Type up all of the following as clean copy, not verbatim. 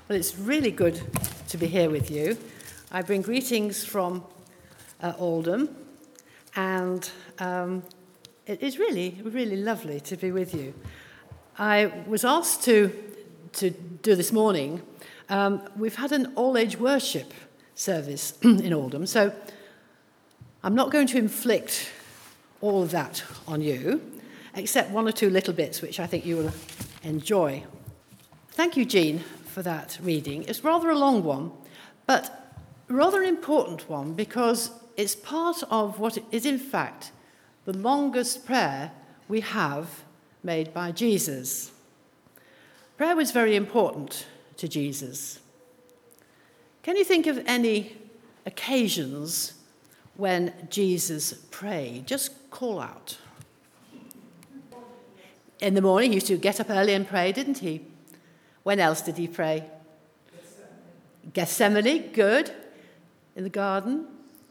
Well, it's really good to be here with you. I bring greetings from Oldham, and it is really, really lovely to be with you. I was asked to do this morning. We've had an all-age worship service in Oldham, so I'm not going to inflict all of that on you, except one or two little bits which I think you will enjoy. Thank you, Jean, for that reading. It's rather a long one, but rather an important one because it's part of what is in fact the longest prayer we have made by Jesus. Prayer was very important to Jesus. Can you think of any occasions when Jesus prayed? Just call out. In the morning, he used to get up early and pray, didn't he? When else did he pray? Gethsemane, good. In the garden.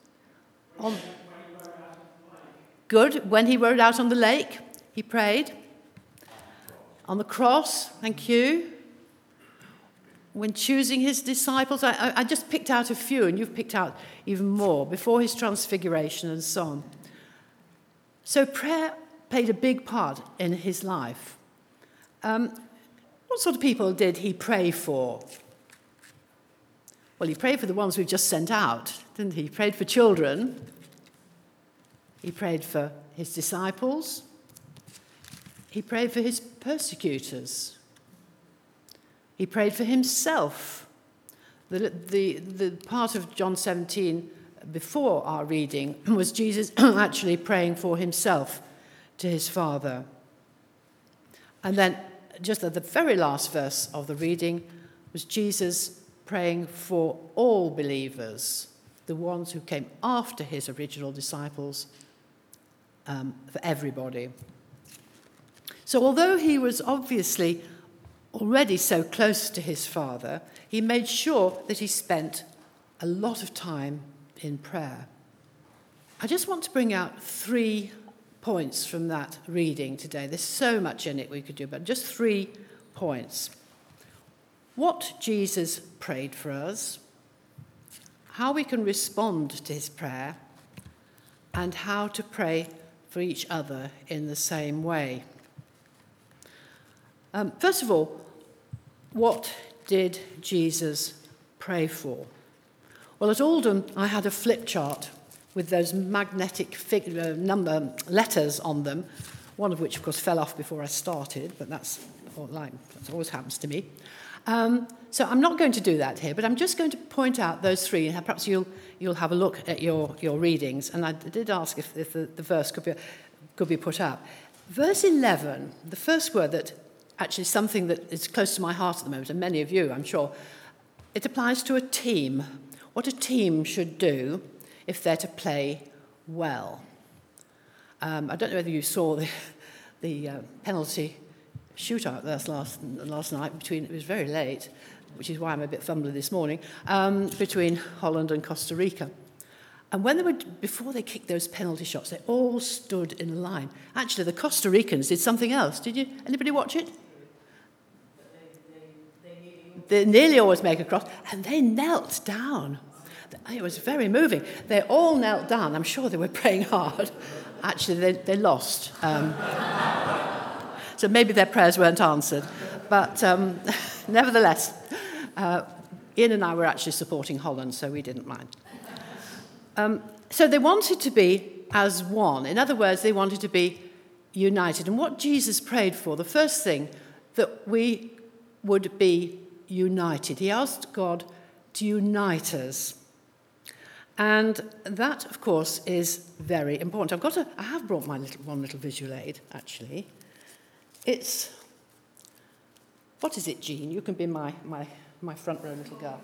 Good. When he rode out on the lake, he prayed. On the cross, thank you. When choosing his disciples, I just picked out a few, and you've picked out even more, before his transfiguration and so on. So prayer played a big part in his life. What sort of people did he pray for? Well, he prayed for the ones we've just sent out, didn't he? He prayed for children. He prayed for his disciples. He prayed for his persecutors. He prayed for himself. The part of John 17 before our reading was Jesus actually praying for himself to his Father. And then just at the very last verse of the reading was Jesus praying for all believers, the ones who came after his original disciples, for everybody. So although he was obviously already so close to his Father, he made sure that he spent a lot of time in prayer. I just want to bring out 3 points from that reading today. There's so much in it we could do, but just 3 points. What Jesus prayed for us, how we can respond to his prayer, and how to pray for each other in the same way. First of all, what did Jesus pray for? Well, at Oldham, I had a flip chart with those magnetic number letters on them, one of which, of course, fell off before I started, but that always happens to me. So I'm not going to do that here, but I'm just going to point out those 3, and perhaps you'll have a look at your readings. And I did ask if the verse could be put up. Verse 11, the first word that actually is something that is close to my heart at the moment, and many of you, I'm sure, it applies to a team. What a team should do if they're to play well. I don't know whether you saw the penalty shootout last night it was very late, which is why I'm a bit fumbly this morning, between Holland and Costa Rica. And before they kicked those penalty shots, they all stood in a line. Actually, the Costa Ricans did something else. Did anybody watch it? They nearly always make a cross, and they knelt down. It was very moving. They all knelt down. I'm sure they were praying hard. Actually, they lost. So maybe their prayers weren't answered. But nevertheless, Ian and I were actually supporting Holland, so we didn't mind. So they wanted to be as one. In other words, they wanted to be united. And what Jesus prayed for, the first thing, that we would be united. He asked God to unite us. And that, of course, is very important. I have brought my one little visual aid, actually. It's, what is it, Jean? You can be my front row little girl.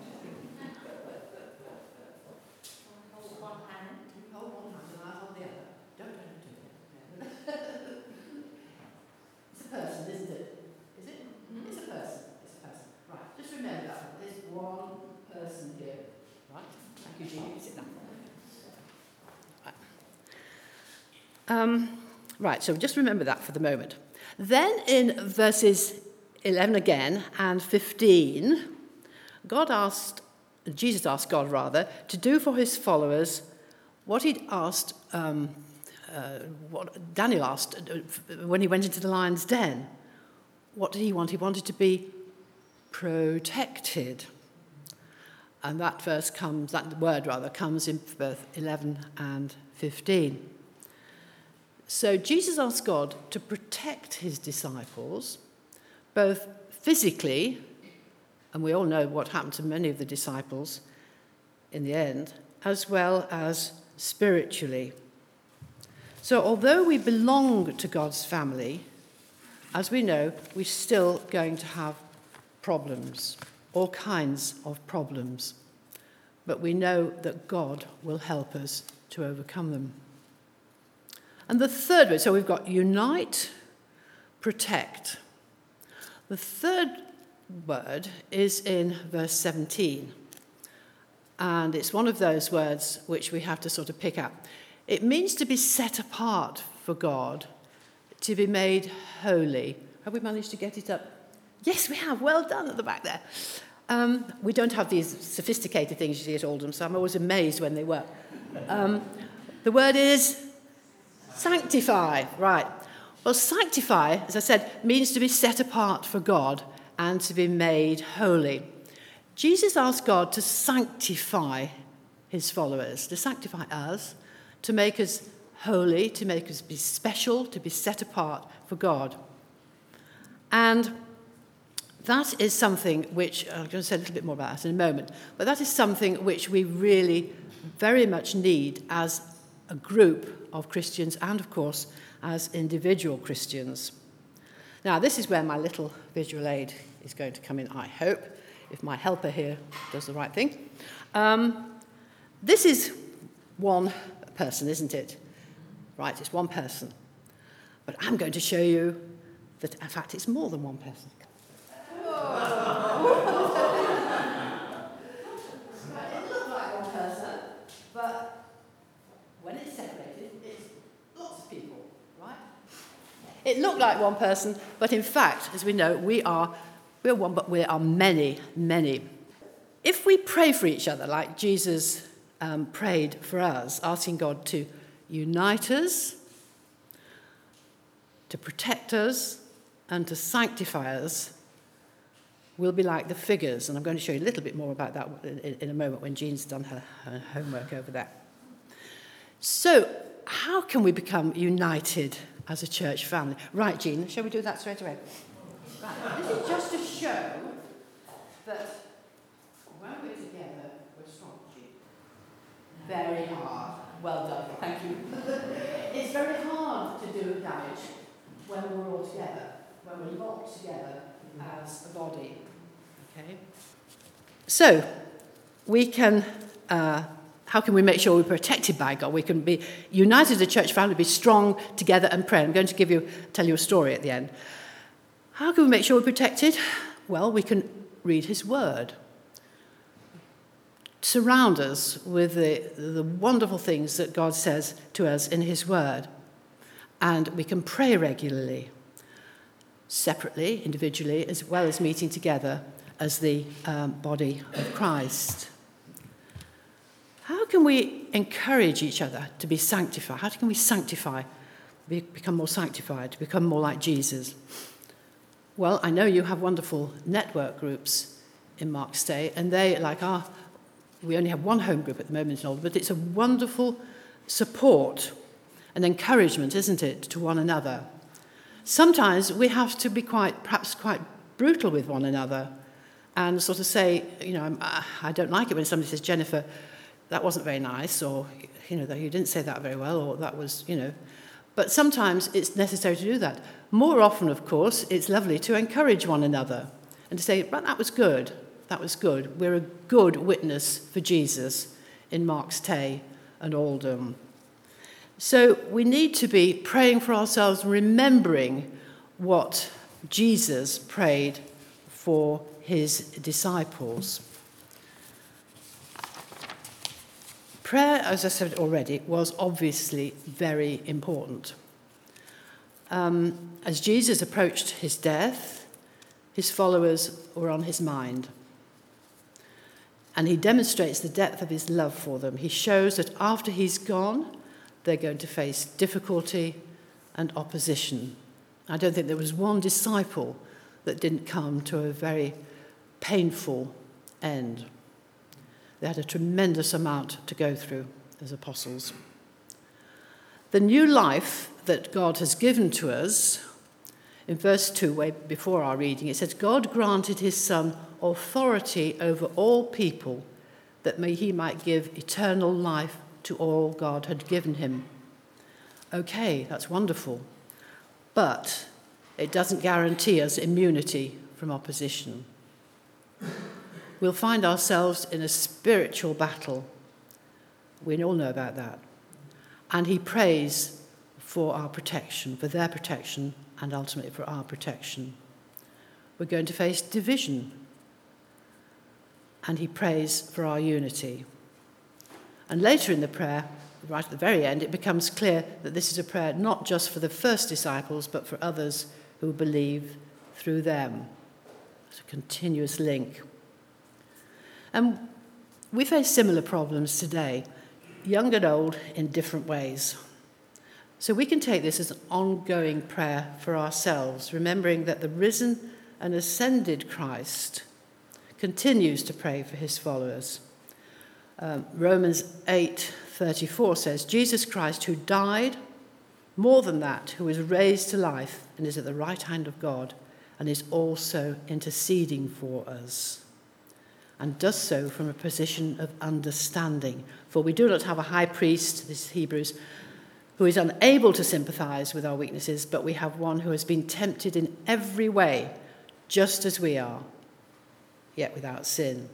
Hold one hand. You hold one hand and I hold the other. Don't do it. It's a person, isn't it? Is it? Mm-hmm. It's a person. Right, just remember that. There's one person here. Right? Thank you, Jean. You can sit down. Right, so just remember that for the moment. Then in verses 11 again and 15, Jesus asked God, rather, to do for his followers what he'd asked, what Daniel asked when he went into the lion's den. What did he want? He wanted to be protected. And that word comes in verse 11 and 15. So Jesus asked God to protect his disciples, both physically, and we all know what happened to many of the disciples in the end, as well as spiritually. So although we belong to God's family, as we know, we're still going to have problems, all kinds of problems. But we know that God will help us to overcome them. And the third word, so we've got unite, protect. The third word is in verse 17. And it's one of those words which we have to sort of pick up. It means to be set apart for God, to be made holy. Have we managed to get it up? Yes, we have. Well done at the back there. We don't have these sophisticated things you see at Oldham, so I'm always amazed when they work. The word is sanctify. Right. Well, sanctify, as I said, means to be set apart for God and to be made holy. Jesus asked God to sanctify his followers, to sanctify us, to make us holy, to make us be special, to be set apart for God. And that is something which, I'm going to say a little bit more about that in a moment, but that is something which we really very much need as a group of Christians and, of course, as individual Christians. Now, this is where my little visual aid is going to come in, I hope, if my helper here does the right thing. This is one person, isn't it? Right, it's one person. But I'm going to show you that, in fact, it's more than one person. It looks like one person, but when it's separated, it's lots of people, right? It looked like one person, but in fact, as we know, we're one, but we are many, many. If we pray for each other like Jesus prayed for us, asking God to unite us, to protect us, and to sanctify us, we'll be like the figures. And I'm going to show you a little bit more about that in a moment when Jean's done her homework over there. So, how can we become united as a church family? Right, Jean, shall we do that straight away? Right. This is just to show that when we're together, we're strong, Jean. Very hard. Well done, thank you. It's very hard to do damage when we're all together, when we're locked together as a body. Okay? So, we can, how can we make sure we're protected by God? We can be united as a church family, be strong together and pray. I'm going to tell you a story at the end. How can we make sure we're protected? Well, we can read his word. Surround us with the wonderful things that God says to us in his word. And we can pray regularly, separately, individually, as well as meeting together as the body of Christ. How can we encourage each other to be sanctified? How can we become more sanctified, become more like Jesus? Well, I know you have wonderful network groups in Mark's Day, and they, like we only have one home group at the moment in Oldham, but it's a wonderful support and encouragement, isn't it, to one another. Sometimes we have to be perhaps quite brutal with one another and sort of say, I don't like it when somebody says, Jennifer, that wasn't very nice, or, you didn't say that very well, or that was, But sometimes it's necessary to do that. More often, of course, it's lovely to encourage one another and to say, well, that was good. That was good. We're a good witness for Jesus in Mark's Tay and Oldham. So we need to be praying for ourselves, remembering what Jesus prayed for his disciples. Prayer, as I said already, was obviously very important. As Jesus approached his death, his followers were on his mind. And he demonstrates the depth of his love for them. He shows that after he's gone, they're going to face difficulty and opposition. I don't think there was one disciple that didn't come to a very painful end. They had a tremendous amount to go through as apostles. The new life that God has given to us, in verse 2, way before our reading, it says, God granted his Son authority over all people, that he might give eternal life to all God had given him. Okay, that's wonderful. But it doesn't guarantee us immunity from opposition. We'll find ourselves in a spiritual battle. We all know about that. And he prays for our protection, for their protection, and ultimately for our protection. We're going to face division. And he prays for our unity. And later in the prayer, right at the very end, it becomes clear that this is a prayer not just for the first disciples, but for others who believe through them. It's a continuous link. And we face similar problems today, young and old in different ways. So we can take this as an ongoing prayer for ourselves, remembering that the risen and ascended Christ continues to pray for his followers. Romans 8:34 says, Jesus Christ, who died, more than that, who was raised to life and is at the right hand of God and is also interceding for us, and does so from a position of understanding. For we do not have a high priest, this is Hebrews, who is unable to sympathize with our weaknesses, but we have one who has been tempted in every way, just as we are, yet without sin.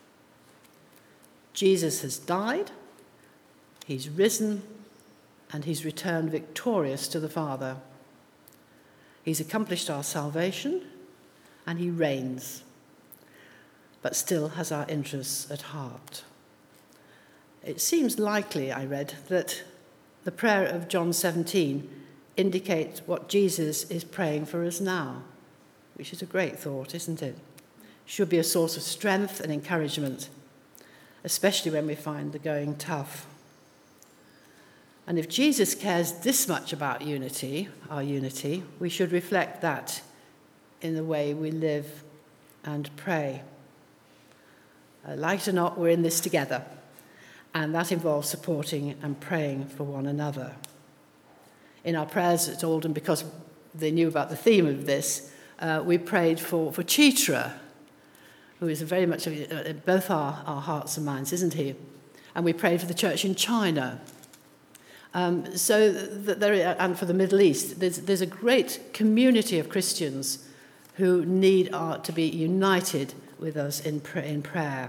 Jesus has died, he's risen, and he's returned victorious to the Father. He's accomplished our salvation, and he reigns, but still has our interests at heart. It seems likely, I read, that the prayer of John 17 indicates what Jesus is praying for us now, which is a great thought, isn't it? Should be a source of strength and encouragement, especially when we find the going tough. And if Jesus cares this much about unity, our unity, we should reflect that in the way we live and pray. Like it or not, we're in this together, and that involves supporting and praying for one another. In our prayers at Alden, because they knew about the theme of this, we prayed for Chitra, who is very much both our hearts and minds, isn't he? And we prayed for the church in China. So that and for the Middle East, there's a great community of Christians who need to be united with us in prayer.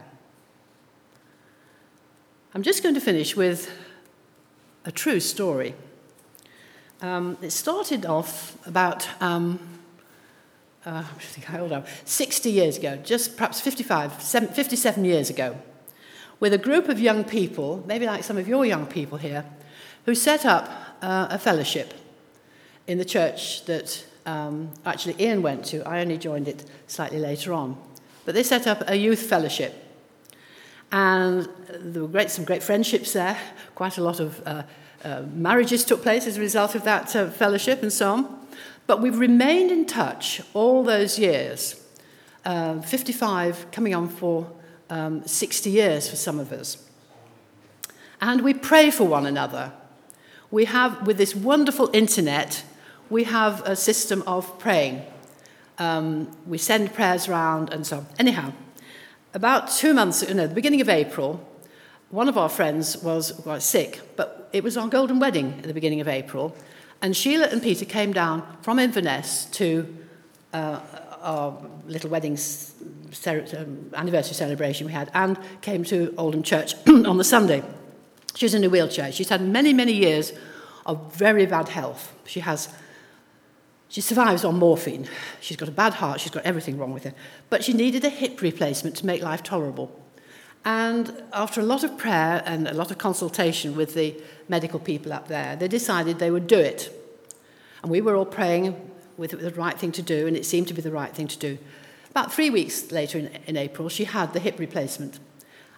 I'm just going to finish with a true story. It started off about 60 years ago, just perhaps 57 years ago, with a group of young people, maybe like some of your young people here, who set up a fellowship in the church that actually Ian went to. I only joined it slightly later on. But they set up a youth fellowship. And there were some great friendships there. Quite a lot of marriages took place as a result of that fellowship and so on. But we've remained in touch all those years, 55 coming on for 60 years for some of us. And we pray for one another. We have, with this wonderful internet, we have a system of praying. We send prayers around and so on. Anyhow, about 2 months, the beginning of April, one of our friends was quite sick, but it was our golden wedding at the beginning of April, and Sheila and Peter came down from Inverness to our little wedding anniversary celebration we had, and came to Oldham Church on the Sunday. She's in a wheelchair. She's had many, many years of very bad health. She survives on morphine. She's got a bad heart. She's got everything wrong with her. But she needed a hip replacement to make life tolerable. And after a lot of prayer and a lot of consultation with the medical people up there, they decided they would do it. And we were all praying with the right thing to do, and it seemed to be the right thing to do. About 3 weeks later in April, she had the hip replacement.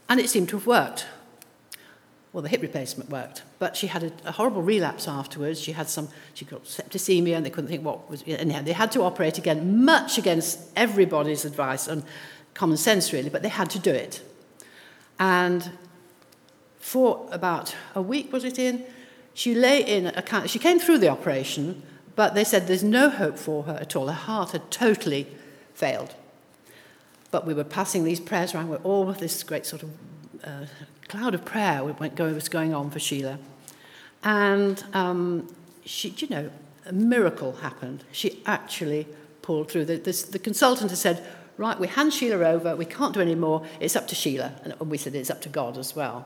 And it seemed to have worked. Well, the hip replacement worked, but she had a horrible relapse afterwards. She got septicemia, and they couldn't think what was. Anyhow, they had to operate again, much against everybody's advice and common sense, really, but they had to do it. And for about a week, was it in? She lay in she came through the operation, but they said there's no hope for her at all. Her heart had totally failed. But we were passing these prayers around with all this great sort of cloud of prayer was going on for Sheila. And a miracle happened. She actually pulled through. The consultant had said, right, we hand Sheila over, we can't do any more, it's up to Sheila. And we said it's up to God as well.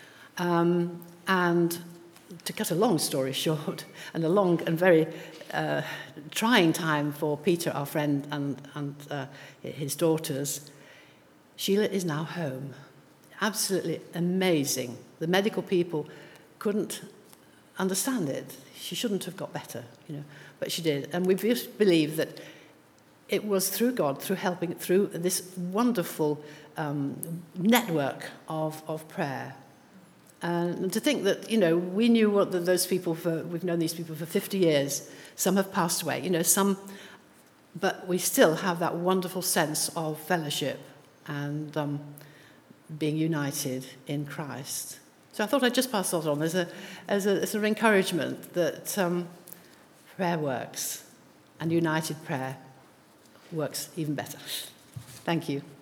And to cut a long story short, and a long and very trying time for Peter, our friend, and his daughters, Sheila is now home. Absolutely amazing. The medical people couldn't understand it. She shouldn't have got better, but she did. And we just believe that it was through God, through this wonderful network of prayer. And to think that, we knew we've known these people for 50 years. Some have passed away, but we still have that wonderful sense of fellowship and being united in Christ. So I thought I'd just pass that on as an encouragement that prayer works, and united prayer works even better. Thank you.